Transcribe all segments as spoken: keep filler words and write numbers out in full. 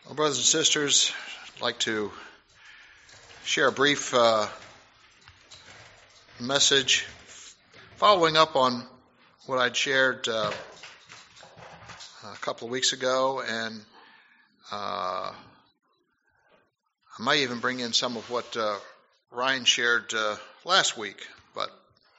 Well, brothers and sisters, I'd like to share a brief uh, message following up on what I'd shared uh, a couple of weeks ago, and uh, I might even bring in some of what uh, Ryan shared uh, last week, but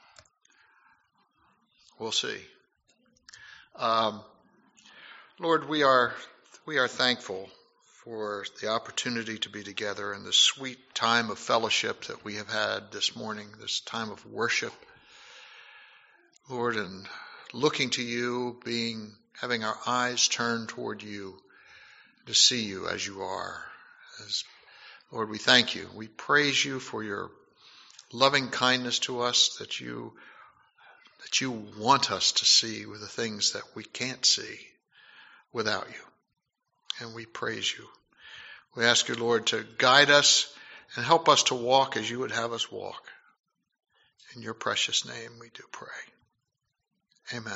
we'll see. Um, Lord, we are we are thankful for the opportunity to be together in this sweet time of fellowship that we have had this morning, this time of worship, Lord, and looking to you, being having our eyes turned toward you to see you as you are. As, Lord, we thank you. We praise you for your loving kindness to us, that you that you want us to see with the things that we can't see without you. And we praise you. We ask you, Lord, to guide us and help us to walk as you would have us walk. In your precious name we do pray. Amen.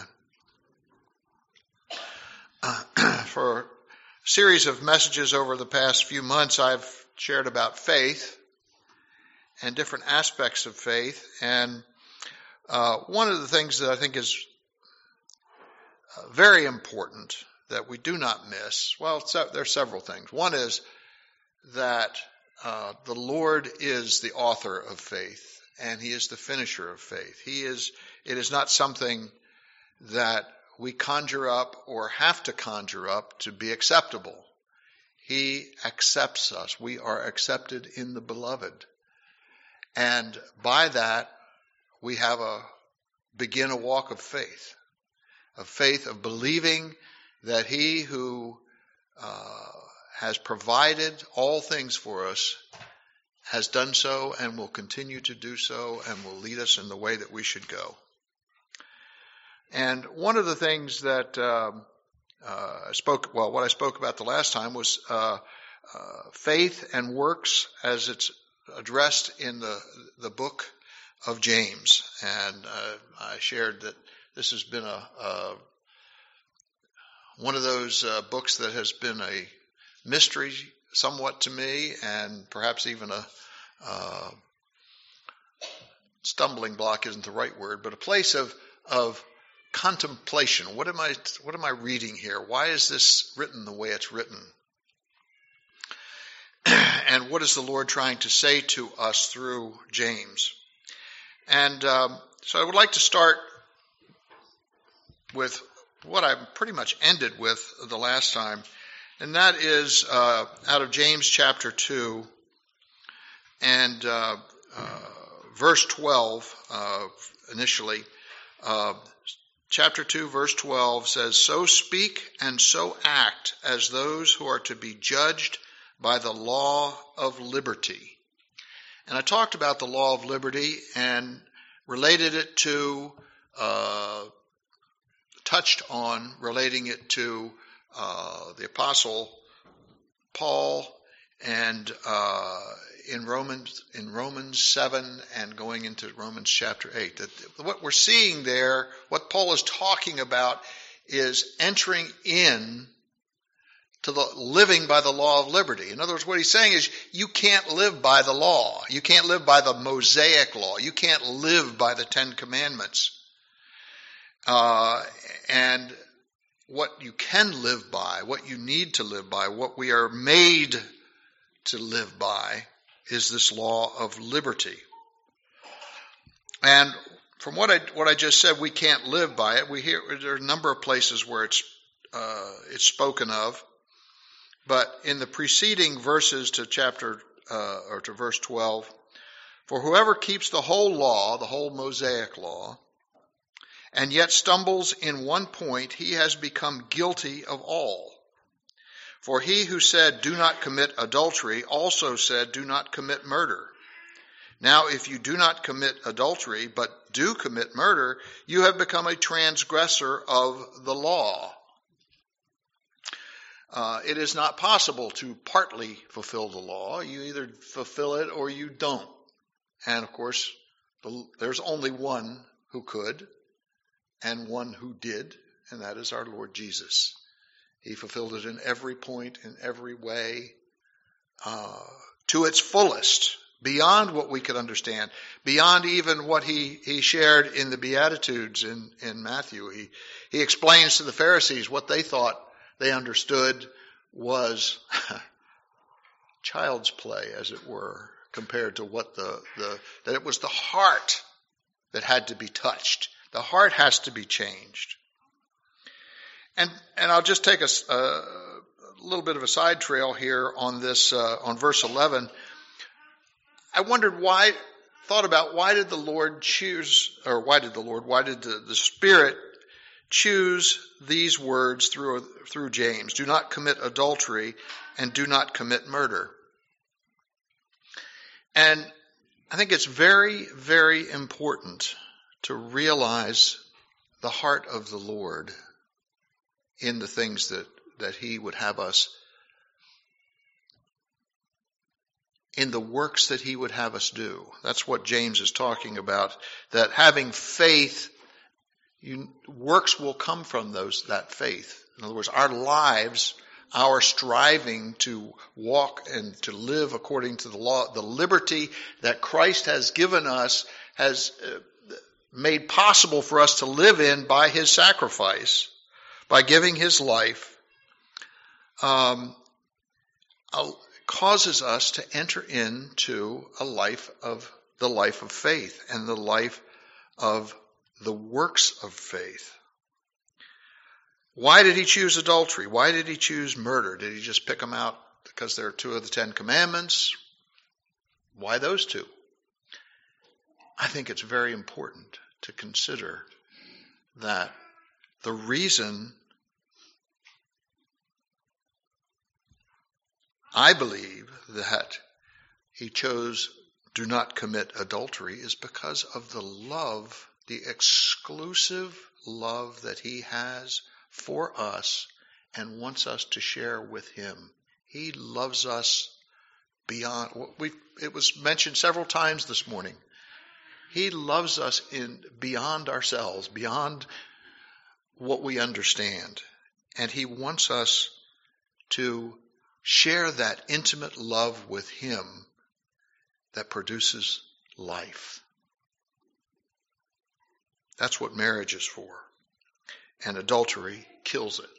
Uh, for a series of messages over the past few months, I've shared about faith and different aspects of faith. And uh, one of the things that I think is uh, very important that we do not miss, well, so, there are several things. One is that uh, the Lord is the author of faith, and he is the finisher of faith. He is. It is not something that we conjure up or have to conjure up to be acceptable. He accepts us. We are accepted in the beloved. And by that, we have a begin a walk of faith, of faith of believing that he who uh, has provided all things for us has done so and will continue to do so and will lead us in the way that we should go. And one of the things that uh, uh, I spoke, well, what I spoke about the last time was uh, uh, faith and works as it's addressed in the the book of James. And uh, I shared that this has been a, a one of those uh, books that has been a mystery somewhat to me, and perhaps even a uh, stumbling block isn't the right word, but a place of of contemplation. What am I what am I reading here? Why is this written the way it's written? And what is the Lord trying to say to us through James? And um, so I would like to start with what I pretty much ended with the last time, and that is uh, out of James chapter two and uh, uh, verse twelve uh, initially. Uh, chapter two, verse twelve says, "So speak and so act as those who are to be judged by the law of liberty." And I talked about the law of liberty and related it to uh, touched on relating it to uh, the Apostle Paul and uh, in Romans in Romans seven and going into Romans chapter eight. That what we're seeing there, what Paul is talking about, is entering in to the living by the law of liberty. In other words, what he's saying is you can't live by the law. You can't live by the Mosaic law. You can't live by the Ten Commandments. Uh, and what you can live by, what you need to live by, what we are made to live by is this law of liberty. And from what I what I just said, we can't live by it. We hear there are a number of places where it's uh, it's spoken of, but in the preceding verses to chapter uh, or to verse twelve, for whoever keeps the whole law, the whole Mosaic law, and yet stumbles in one point, he has become guilty of all. For he who said, "Do not commit adultery," also said, "Do not commit murder." Now, if you do not commit adultery, but do commit murder, you have become a transgressor of the law. Uh, it is not possible to partly fulfill the law. You either fulfill it or you don't. And of course, the, there's only one who could and one who did, and that is our Lord Jesus. He fulfilled it in every point, in every way, uh, to its fullest, beyond what we could understand, beyond even what he, he shared in the Beatitudes in, in Matthew. He, he explains to the Pharisees what they thought they understood was child's play, as it were, compared to what the, the, that it was the heart that had to be touched. The heart has to be changed. And, and I'll just take a, a little bit of a side trail here on this, uh, on verse eleven. I wondered why, thought about why did the Lord choose, or why did the Lord, why did the, the Spirit choose these words through, through James? Do not commit adultery and do not commit murder. And I think it's very, very important to realize the heart of the Lord in the things that, that he would have us, in the works that he would have us do. That's what James is talking about, that having faith, you, works will come from those, that faith. In other words, our lives, our striving to walk and to live according to the law, the liberty that Christ has given us, has made possible for us to live in by his sacrifice, by giving his life, um, causes us to enter into a life of the life of faith and the life of the works of faith. Why did he choose adultery? Why did he choose murder? Did he just pick them out because they're two of the Ten Commandments? Why those two? I think it's very important to consider that the reason I believe that he chose do not commit adultery is because of the love, the exclusive love that he has for us and wants us to share with him. He loves us beyond what we it was mentioned several times this morning. He loves us in beyond ourselves, beyond what we understand. And he wants us to share that intimate love with him that produces life. That's what marriage is for. And adultery kills it.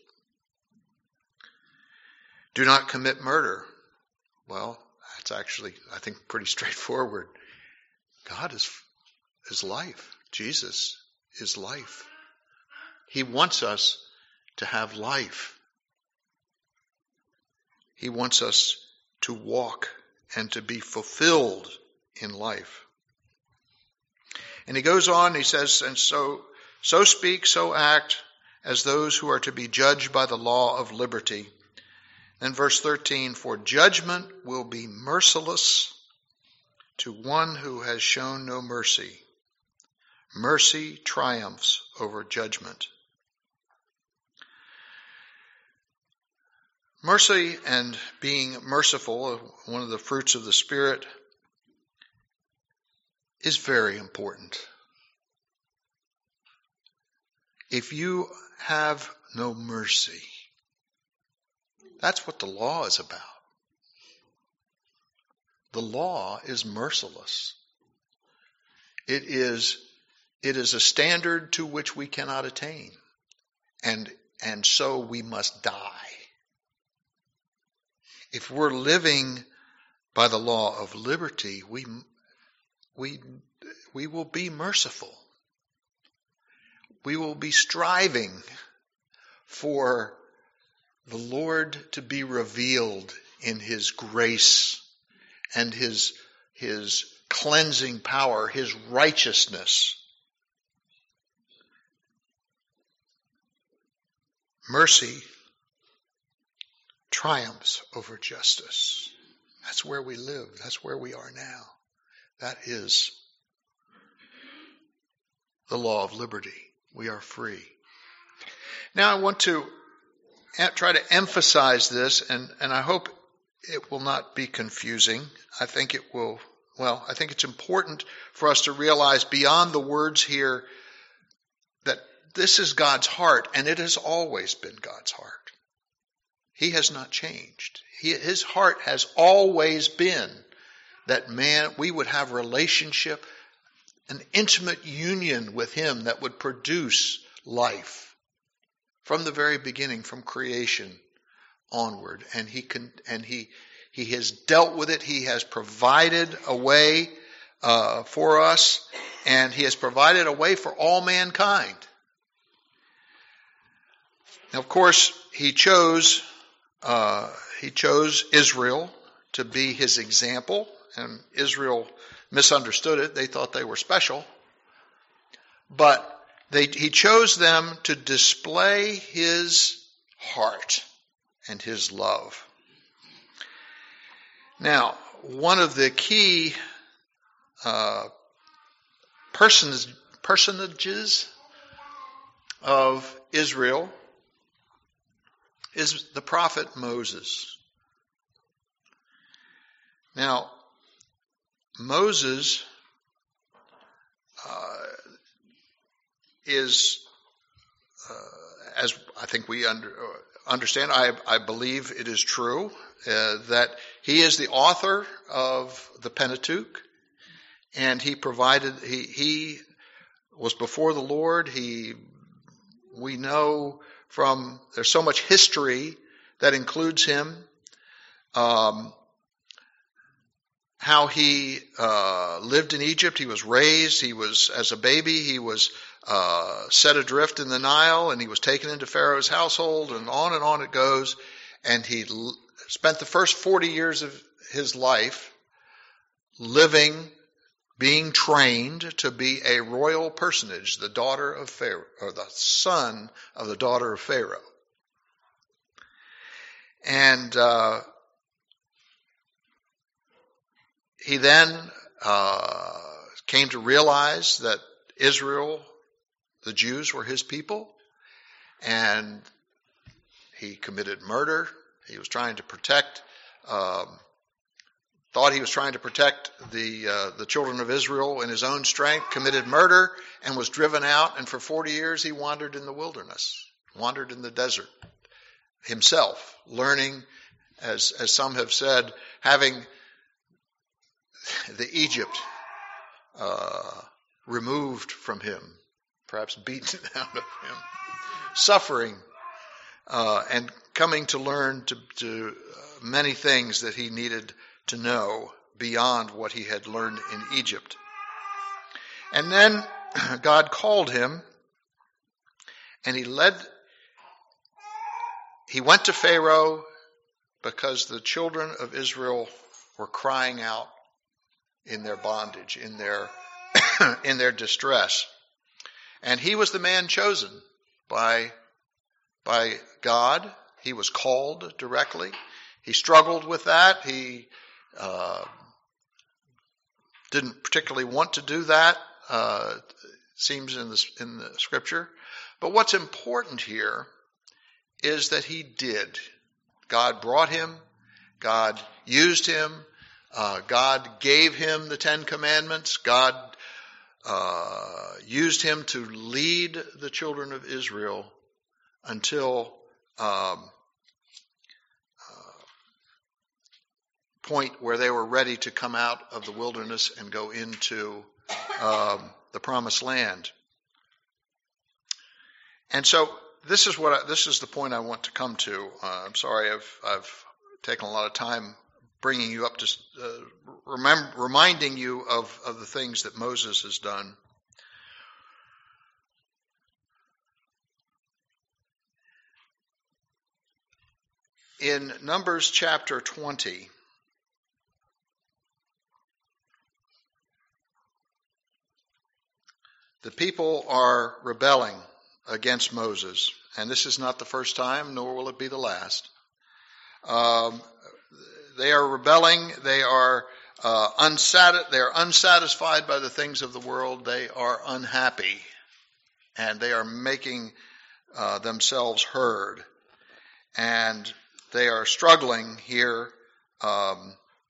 Do not commit murder. Well, that's actually, I think, pretty straightforward. God is, is life. Jesus is life. He wants us to have life. He wants us to walk and to be fulfilled in life. And he goes on, he says, and so, so speak, so act as those who are to be judged by the law of liberty. Then verse thirteen, for judgment will be merciless to one who has shown no mercy. Mercy triumphs over judgment. Mercy and being merciful, one of the fruits of the Spirit, is very important. If you have no mercy, that's what the law is about. The law is merciless. It is, it is a standard to which we cannot attain. And, and so we must die. If we're living by the law of liberty, we, we, we will be merciful. We will be striving for the Lord to be revealed in his grace and his, his cleansing power, his righteousness. Mercy triumphs over justice. That's where we live. That's where we are now. That is the law of liberty. We are free. Now I want to try to emphasize this, and, and I hope it will not be confusing. I think it will, well, I think it's important for us to realize beyond the words here that this is God's heart, and it has always been God's heart. He has not changed. He, his heart has always been that man, we would have relationship, an intimate union with him that would produce life from the very beginning, from creation onward. And he can, and he, he has dealt with it. He has provided a way uh, for us, and he has provided a way for all mankind. Now, of course, he chose uh, he chose Israel to be his example, and Israel misunderstood it. They thought they were special, but they, he chose them to display his heart and his love. Now, one of the key uh, persons, personages of Israel is the prophet Moses. Now, Moses uh, is, uh, as I think we under, uh, understand, I, I believe it is true, uh, that he is the author of the Pentateuch, and he provided, he, he was before the Lord. He, we know from, there's so much history that includes him, um, how he uh, lived in Egypt. He was raised, he was, as a baby, he was uh, set adrift in the Nile, and he was taken into Pharaoh's household, and on and on it goes. And he l- spent the first forty years of his life living, being trained to be a royal personage, the daughter of Pharaoh, or the son of the daughter of Pharaoh. And uh, he then uh, came to realize that Israel, the Jews, were his people, and he committed murder. He was trying to protect, um, thought he was trying to protect the uh, the children of Israel in his own strength, committed murder, and was driven out. And for forty years he wandered in the wilderness, wandered in the desert himself, learning, as as some have said, having the Egypt uh, removed from him, perhaps beaten out of him, suffering, uh, and coming to learn to, to uh, many things that he needed to know beyond what he had learned in Egypt. And then God called him, and he led, he went to Pharaoh because the children of Israel were crying out in their bondage, in their in their distress. And he was the man chosen by, by God. He was called directly. He struggled with that. He uh, didn't particularly want to do that, uh, it seems in the, in the scripture. But what's important here is that he did. God brought him. God used him. Uh, God gave him the Ten Commandments. God uh, used him to lead the children of Israel until um, uh, point where they were ready to come out of the wilderness and go into um, the Promised Land. And so this is what I, this is the point I want to come to. Uh, I'm sorry I've I've taken a lot of time bringing you up to, uh, remember, reminding you of, of the things that Moses has done. In Numbers chapter twenty, the people are rebelling against Moses, and this is not the first time, nor will it be the last. Um, They are rebelling. They are uh, unsat- They are unsatisfied by the things of the world. They are unhappy, and they are making uh, themselves heard. And they are struggling here um,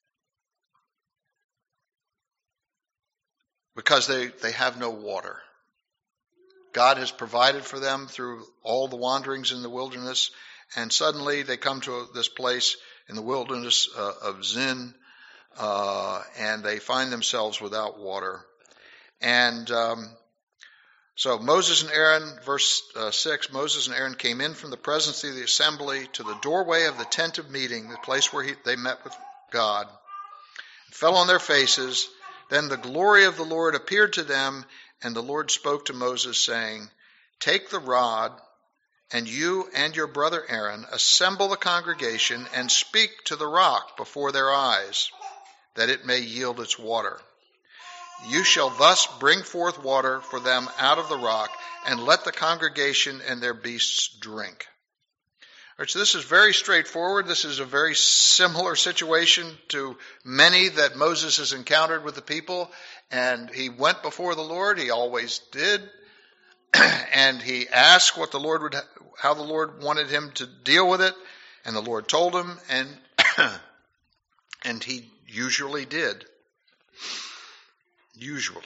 because they, they have no water. God has provided for them through all the wanderings in the wilderness, And suddenly they come to this place in the wilderness uh, of Zin, uh, and they find themselves without water. And um, so Moses and Aaron, verse uh, six, Moses and Aaron came in from the presence of the assembly to the doorway of the tent of meeting, the place where he, they met with God, fell on their faces. Then the glory of the Lord appeared to them, and the Lord spoke to Moses, saying, take the rod, and you and your brother Aaron assemble the congregation and speak to the rock before their eyes, that it may yield its water. You shall thus bring forth water for them out of the rock, and let the congregation and their beasts drink. All right, so this is very straightforward. This is a very similar situation to many that Moses has encountered with the people. And he went before the Lord. He always did. And he asked what the Lord would, how the Lord wanted him to deal with it. And the Lord told him, and and he usually did. Usually.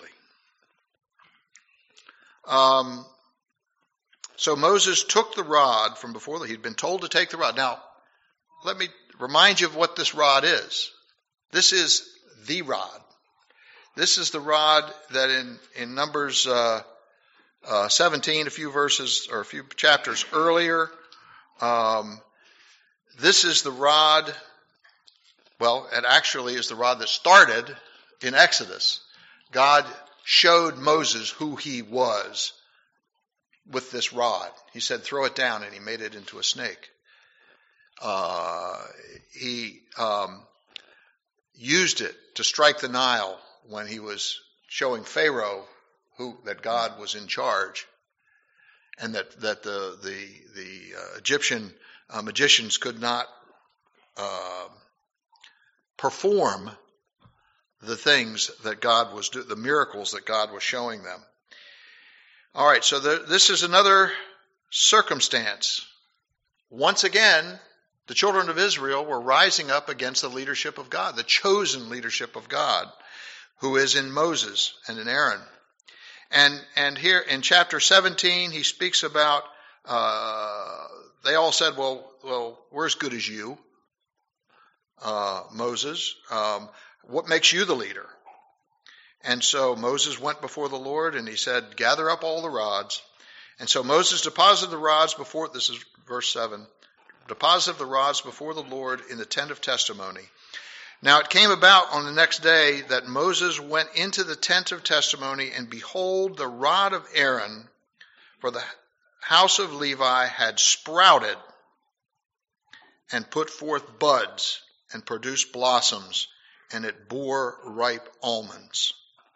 Um, so Moses took the rod from before the, he'd been told to take the rod. Now, let me remind you of what this rod is. This is the rod. This is the rod that in, in Numbers uh, uh, seventeen, a few verses or a few chapters earlier, um, this is the rod, well, it actually is the rod that started in Exodus. God showed Moses who he was with this rod. He said, throw it down, and he made it into a snake. Uh, he um, used it to strike the Nile when he was showing Pharaoh who that God was in charge, and that, that the, the, the uh, Egyptian uh, magicians could not uh, perform the things that God was doing, the miracles that God was showing them. All right, so the, this is another circumstance. Once again, the children of Israel were rising up against the leadership of God, the chosen leadership of God, who is in Moses and in Aaron. And and here in chapter seventeen, he speaks about, uh, they all said, well, well, we're as good as you, uh, Moses. Um, What makes you the leader? And so Moses went before the Lord, and he said, gather up all the rods. And so Moses deposited the rods before, this is verse seven, deposited the rods before the Lord in the tent of testimony. Now it came about on the next day that Moses went into the tent of testimony, and behold, the rod of Aaron for the house of Levi had sprouted and put forth buds and produced blossoms, and it bore ripe almonds.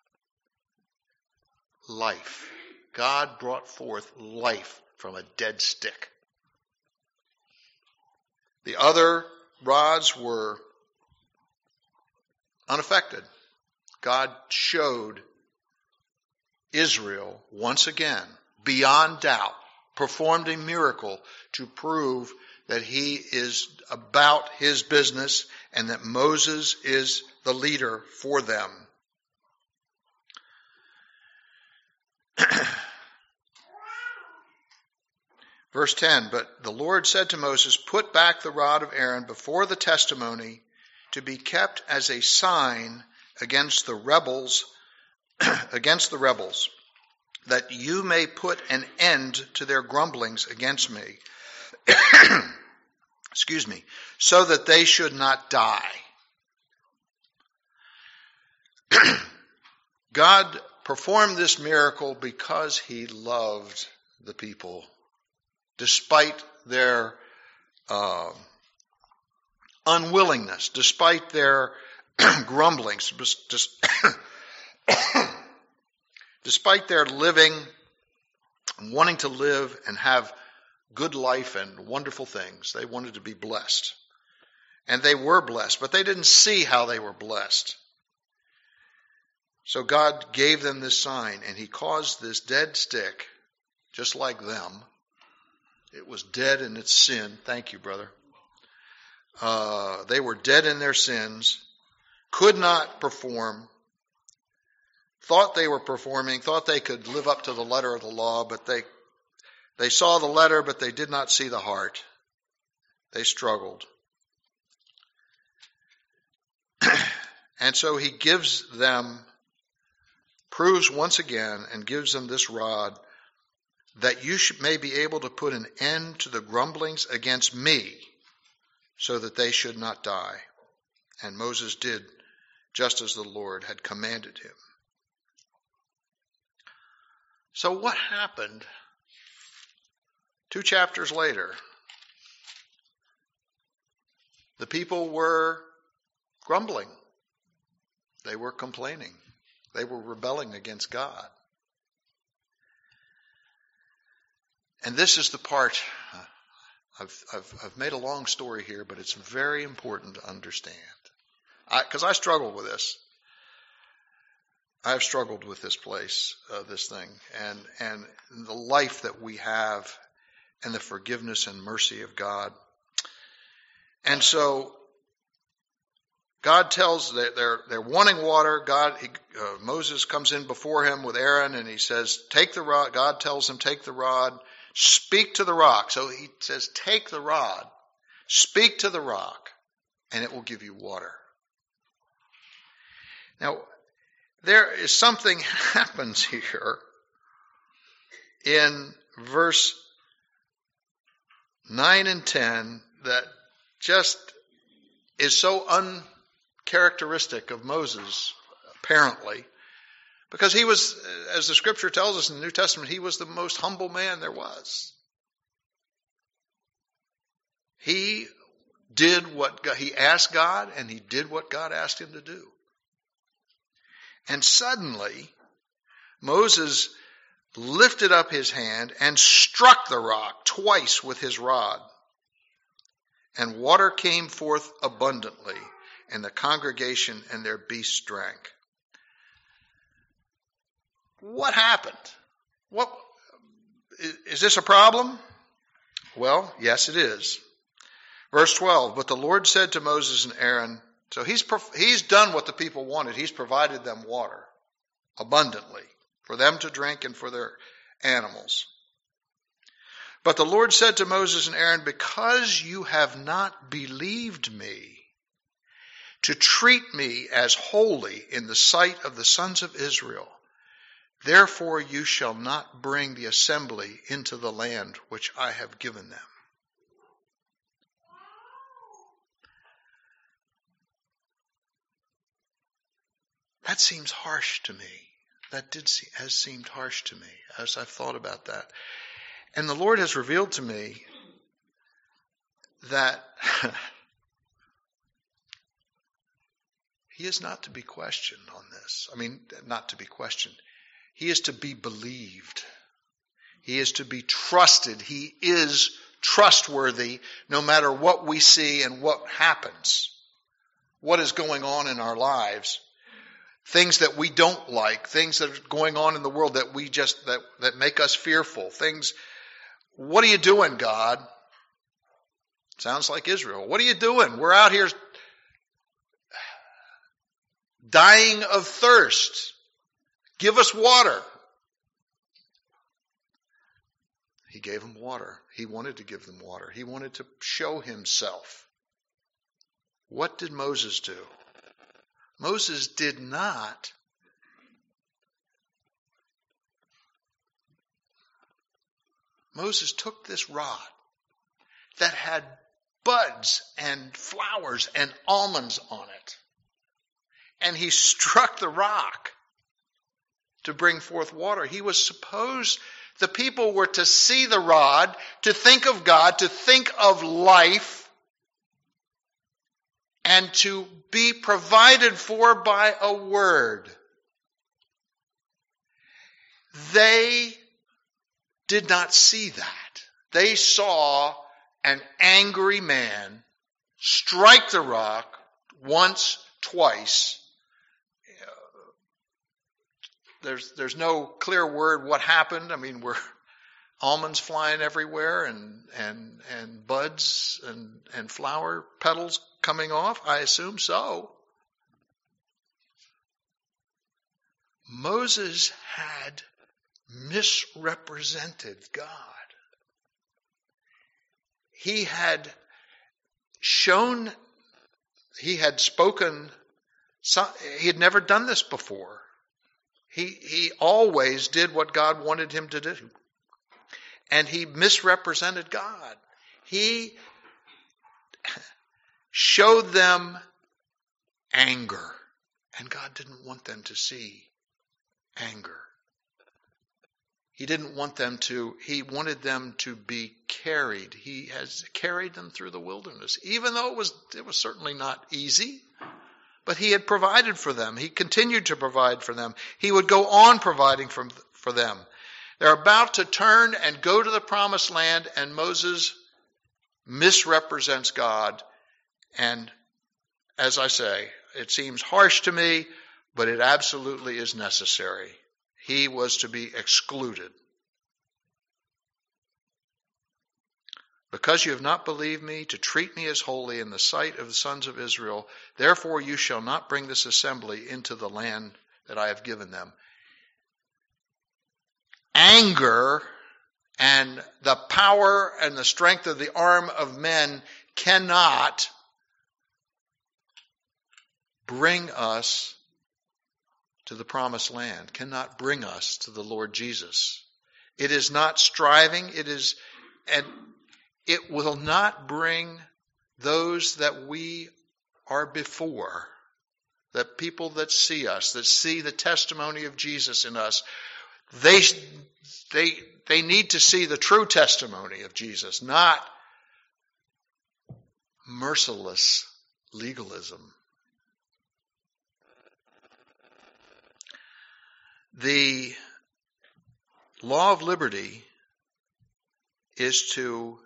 Life. God brought forth life from a dead stick. The other rods were unaffected. God showed Israel once again, beyond doubt, performed a miracle to prove that he is about his business and that Moses is the leader for them. Verse ten, but the Lord said to Moses, put back the rod of Aaron before the testimony to be kept as a sign against the rebels, against the rebels, that you may put an end to their grumblings against me. Excuse me, so that they should not die. God performed this miracle because he loved the people, despite their uh, unwillingness, despite their grumblings, just despite their living, wanting to live and have good life and wonderful things. They wanted to be blessed. And they were blessed, but they didn't see how they were blessed. So God gave them this sign, and he caused this dead stick, just like them. It was dead in its sin. Thank you, brother. Uh, they were dead in their sins, could not perform, thought they were performing, thought they could live up to the letter of the law, but they They saw the letter, but they did not see the heart. They struggled. And so he gives them, proves once again, and gives them this rod, that you should, may be able to put an end to the grumblings against me, so that they should not die. And Moses did just as the Lord had commanded him. So what happened two chapters later? The people were grumbling. They were complaining. They were rebelling against God. And this is the part, uh, I've, I've, I've made a long story here, but it's very important to understand. Because I, I struggle with this. I've struggled with this place, uh, this thing, and, and the life that we have and the forgiveness and mercy of God. And so God tells that they're they're wanting water. God, he, uh, Moses comes in before him with Aaron, and he says, "Take the rod." God tells him, "Take the rod, speak to the rock." So he says, "Take the rod, speak to the rock, and it will give you water." Now, there is something happens here in verse nine and ten that just is so uncharacteristic of Moses, apparently, because he was, as the scripture tells us in the New Testament, he was the most humble man there was. He did what God, he asked God, and he did what God asked him to do. And suddenly, Moses lifted up his hand and struck the rock twice with his rod. And water came forth abundantly, and the congregation and their beasts drank. What happened? What, is this a problem? Well, yes, it is. Verse twelve, but the Lord said to Moses and Aaron, so he's, he's done what the people wanted. He's provided them water abundantly for them to drink and for their animals. But the Lord said to Moses and Aaron, because you have not believed me to treat me as holy in the sight of the sons of Israel, therefore you shall not bring the assembly into the land which I have given them. That seems harsh to me. That did see, has seemed harsh to me as I've thought about that. And the Lord has revealed to me that he is not to be questioned on this. I mean, not to be questioned. He is to be believed. He is to be trusted. He is trustworthy no matter what we see and what happens, what is going on in our lives. Things that we don't like, things that are going on in the world that we just, that, that make us fearful, things. What are you doing, God? Sounds like Israel. What are you doing? We're out here dying of thirst. Give us water. He gave them water. He wanted to give them water. He wanted to show himself. What did Moses do? Moses did not Moses took this rod that had buds and flowers and almonds on it, and he struck the rock to bring forth water. He was supposed, the people were to see the rod, to think of God, to think of life, and to be provided for by a word. They did not see that. They saw an angry man strike the rock once, twice. There's, there's no clear word what happened. I mean, we're almonds flying everywhere and, and, and buds and, and flower petals coming off. I assume so. Moses had misrepresented God. He had shown, he had spoken, he had never done this before. He, he always did what God wanted him to do. And he misrepresented God. He showed them anger. And God didn't want them to see anger. He didn't want them to, he wanted them to be carried. He has carried them through the wilderness, even though it was, it was certainly not easy. But he had provided for them. He continued to provide for them. He would go on providing for, for them. They're about to turn and go to the promised land, and Moses misrepresents God. And as I say, it seems harsh to me, but it absolutely is necessary. He was to be excluded. Because you have not believed me to treat me as holy in the sight of the sons of Israel, therefore you shall not bring this assembly into the land that I have given them. Anger and the power and the strength of the arm of men cannot bring us to the promised land, cannot bring us to the Lord Jesus. It is not striving, it is, and it will not bring those that we are before, that people that see us, that see the testimony of Jesus in us. They, they, they need to see the true testimony of Jesus, not merciless legalism. The law of liberty is to,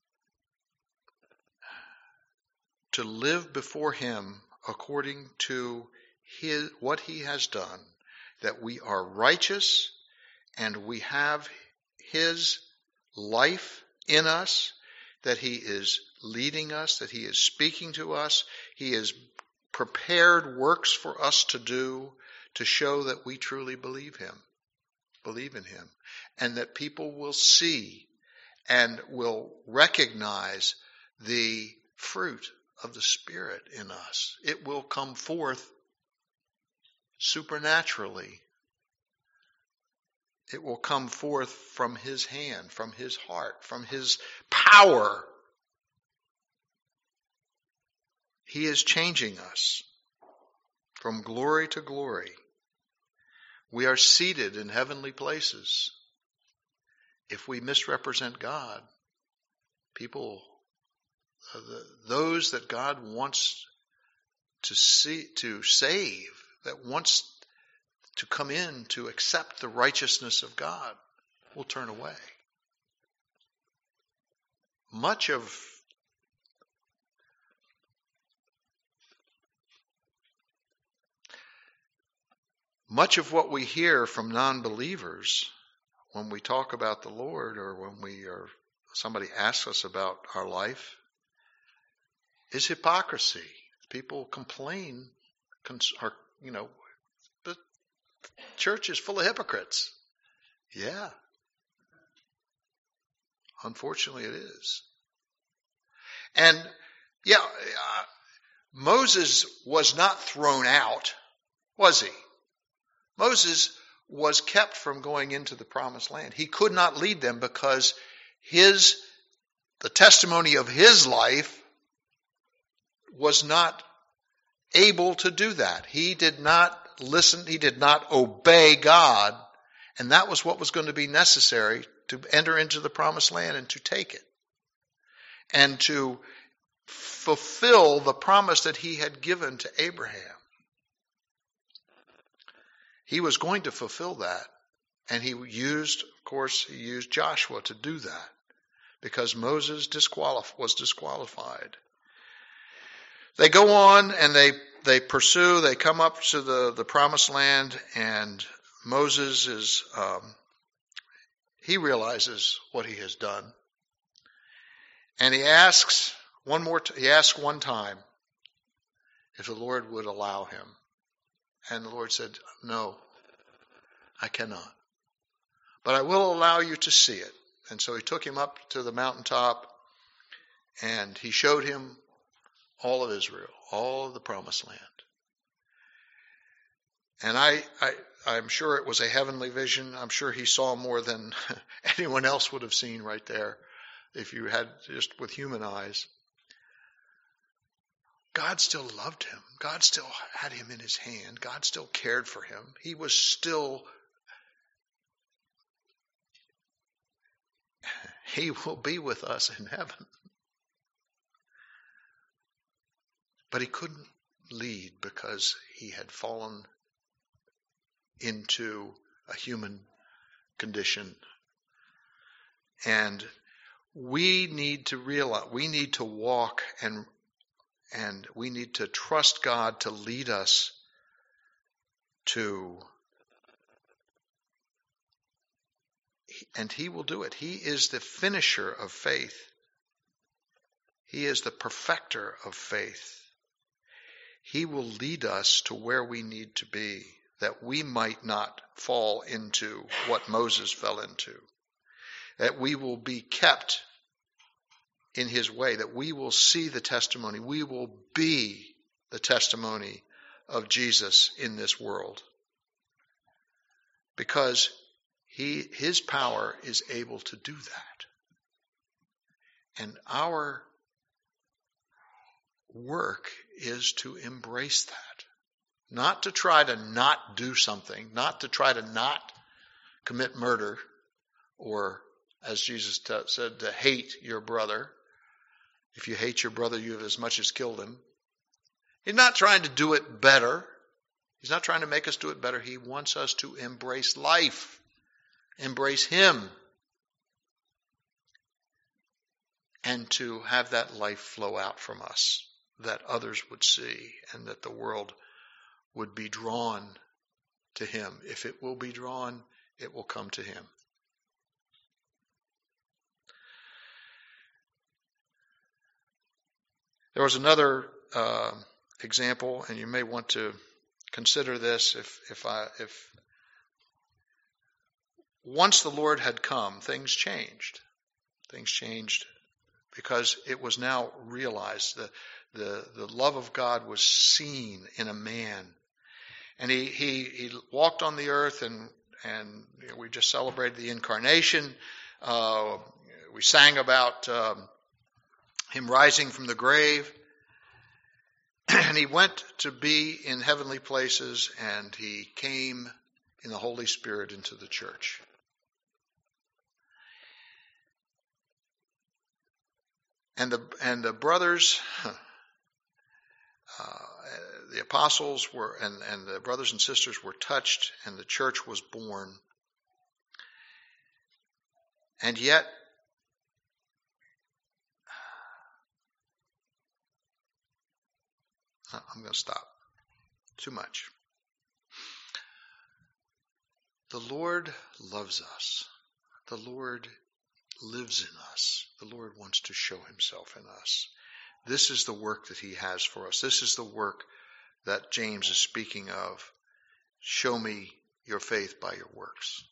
to live before him according to his, what he has done, that we are righteous and we have his life in us, that he is leading us, that he is speaking to us, he has prepared works for us to do, to show that we truly believe him, believe in him, and that people will see and will recognize the fruit of the Spirit in us. It will come forth supernaturally. It will come forth from his hand, from his heart, from his power. He is changing us from glory to glory. We are seated in heavenly places. If we misrepresent God, people, uh, the, those that God wants to see, to save, that wants to come in to accept the righteousness of God, will turn away. Much of Much of what we hear from non-believers when we talk about the Lord, or when we are somebody asks us about our life, is hypocrisy. People complain, or, you know, the church is full of hypocrites. Yeah. Unfortunately, it is. And yeah, uh, Moses was not thrown out, was he? Moses was kept from going into the promised land. He could not lead them because his, the testimony of his life was not able to do that. He did not listen, he did not obey God, and that was what was going to be necessary to enter into the promised land and to take it, and to fulfill the promise that he had given to Abraham. He was going to fulfill that, and he used, of course, he used Joshua to do that, because Moses disqualif- was disqualified. They go on and they, they pursue, they come up to the, the promised land, and Moses is, um, he realizes what he has done. And he asks one more, t- he asks one time if the Lord would allow him. And the Lord said, no, I cannot. But I will allow you to see it. And so he took him up to the mountaintop, and he showed him all of Israel, all of the promised land. And I, I, I'm sure it was a heavenly vision. I'm sure he saw more than anyone else would have seen right there if you had just with human eyes. God still loved him. God still had him in his hand. God still cared for him. He was still, he will be with us in heaven. But he couldn't lead because he had fallen into a human condition. And we need to realize, we need to walk and and we need to trust God to lead us to, and he will do it. He is the finisher of faith. He is the perfecter of faith. He will lead us to where we need to be, that we might not fall into what Moses fell into, that we will be kept in his way, that we will see the testimony, we will be the testimony of Jesus in this world. Because he, his power is able to do that. And our work is to embrace that. Not to try to not do something, not to try to not commit murder, or, as Jesus t- said, to hate your brother. If you hate your brother, you have as much as killed him. He's not trying to do it better. He's not trying to make us do it better. He wants us to embrace life, embrace him, and to have that life flow out from us, that others would see, and that the world would be drawn to him. If it will be drawn, it will come to him. There was another uh, example, and you may want to consider this. If if I if once the Lord had come, things changed. Things changed because it was now realized that the the love of God was seen in a man, and he he he walked on the earth, and and you know, we just celebrated the incarnation. Uh, we sang about Um, him rising from the grave, and he went to be in heavenly places, and he came in the Holy Spirit into the church. And the and the brothers, uh, the apostles were, and, and the brothers and sisters were touched, and the church was born. And yet, I'm going to stop. Too much. The Lord loves us. The Lord lives in us. The Lord wants to show himself in us. This is the work that he has for us. This is the work that James is speaking of. Show me your faith by your works.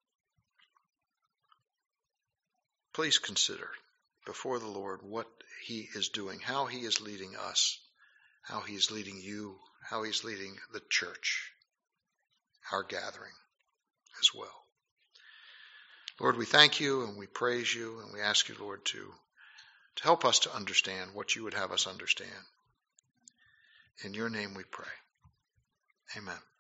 Please consider before the Lord what he is doing, how he is leading us, how he is leading you, how he's leading the church, our gathering as well. Lord, we thank you and we praise you, and we ask you, Lord, to, to help us to understand what you would have us understand. In your name we pray. Amen.